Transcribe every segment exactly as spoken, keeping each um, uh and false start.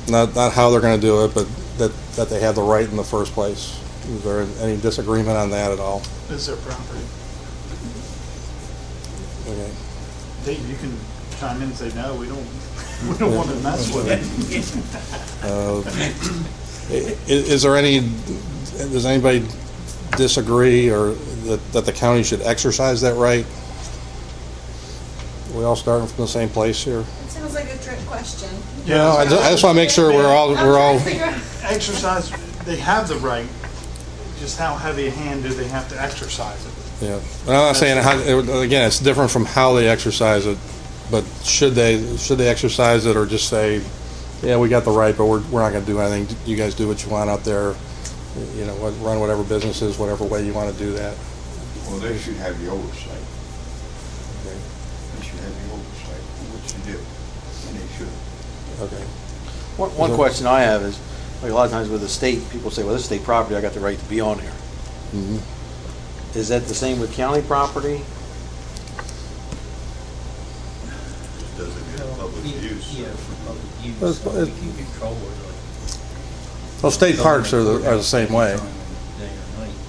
not not how they're going to do it, but that that they have the right in the first place. Is there any disagreement on that at all? It's their property. Okay. Dave, you can chime in and say, no, we don't, we don't want to mess with it. Uh, is, is there any, does anybody disagree or that, that the county should exercise that right? Are we all starting from the same place here? It sounds like a trick question. Yeah, No, I just, I just want to make sure we're all, we're all, Exercise, they have the right, just how heavy a hand do they have to exercise it? yeah. And I'm not saying, how, again, it's different from how they exercise it, but should they, should they exercise it or just say, yeah, we got the right, but we're, we're not going to do anything. You guys do what you want out there. You know, what- run whatever businesses, whatever way you want to do that. Well, they should have the oversight. Okay. They should have the oversight, which they do, and they should. Okay. One, one question I have is, like a lot of times with the state, people say, well, this is state property, I got the right to be on here. Mhm. Is that the same with county property? It doesn't get public use. Yeah, for public use, Well, so it's- we can control it. Well, state parks are the, are the same way. Day or night.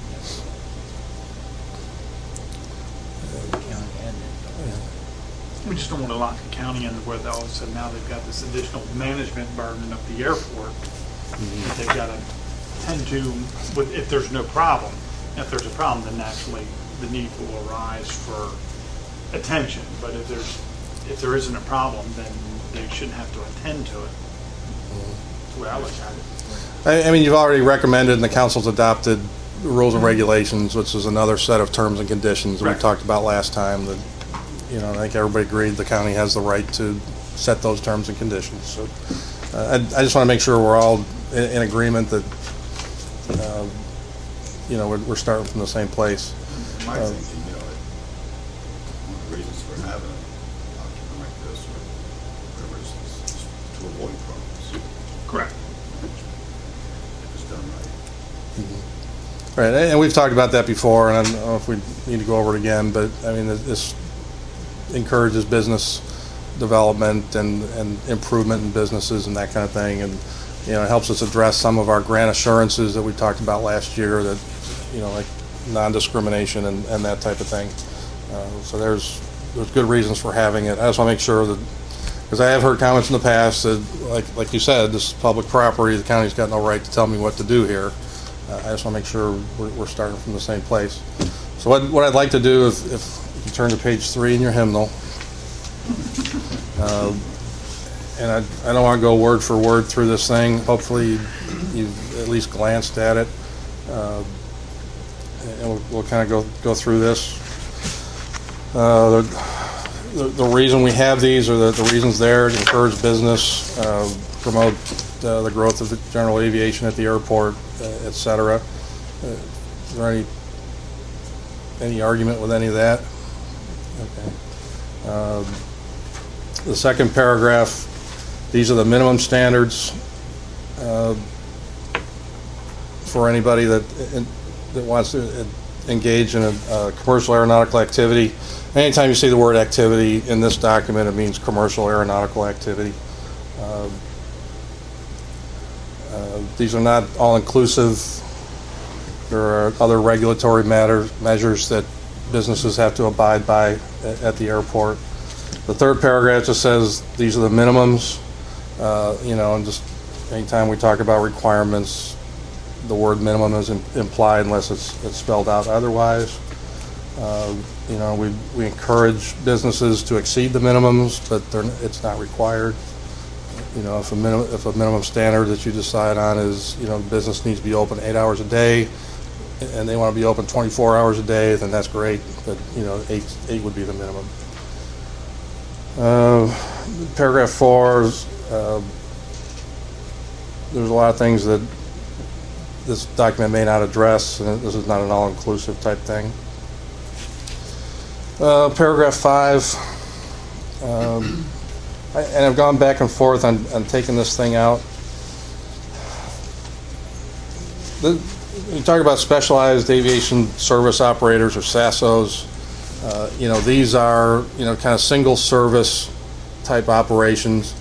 The county admin. We just don't want to lock the county in where they all of a sudden now they've got this additional management burden of the airport that they've got to tend to, with, if there's no problem. If there's a problem, then naturally the need will arise for attention. But if there's, if there isn't a problem, then they shouldn't have to attend to it. That's the way I look at it. I, I mean, you've already recommended and the council's adopted rules and regulations, which is another set of terms and conditions that we Right. talked about last time. That, you know, I think everybody agreed the county has the right to set those terms and conditions. So uh, I, I just want to make sure we're all in, in agreement that, uh, you know, we're, we're starting from the same place. My Uh, thinking, you know, it- one of the reasons for having a document like this or whatever is is to avoid problems, Correct. if it's done right. Right, and we've talked about that before, and I don't know if we need to go over it again, but I mean, this encourages business development and, and improvement in businesses and that kind of thing, and, you know, it helps us address some of our grant assurances that we talked about last year, that, you know, like non-discrimination and, and that type of thing. Uh, so there's, there's good reasons for having it. I just want to make sure that, because I have heard comments in the past that, like, like you said, this is public property, the county's got no right to tell me what to do here. Uh, I just want to make sure we're, we're starting from the same place. So what, what I'd like to do, if, if you turn to page three in your hymnal, uh, and I, I don't want to go word for word through this thing. Hopefully you've at least glanced at it. Uh, and we'll, we'll kind of go, go through this. Uh, the, the, the reason we have these, or the, the reasons there, to encourage business, uh, promote uh, the growth of the general aviation at the airport, uh, et cetera. Uh, is there any any argument with any of that? Okay. Um, the second paragraph, these are the minimum standards uh, for anybody that that wants to engage in a, a commercial aeronautical activity. Anytime you see the word activity in this document, it means commercial aeronautical activity. Uh, uh, these are not all-inclusive. There are other regulatory matters, measures that businesses have to abide by at, at the airport. The third paragraph just says these are the minimums. Uh, you know, and just anytime we talk about requirements, the word minimum is im- implied unless it's, it's spelled out otherwise. Uh, you know, we we encourage businesses to exceed the minimums, but they're, it's not required. You know, if a minimum if a minimum standard that you decide on is, you know, the business needs to be open eight hours a day, and they want to be open twenty-four hours a day, then that's great. But, you know, eight eight would be the minimum. Uh, paragraph four, uh, there's a lot of things that this document may not address, and this is not an all-inclusive type thing. Uh, paragraph five, um, I, and I've gone back and forth on, on taking this thing out. The, you talk about specialized aviation service operators, or S A S Os. Uh, you know, these are, you know, kind of single service type operations.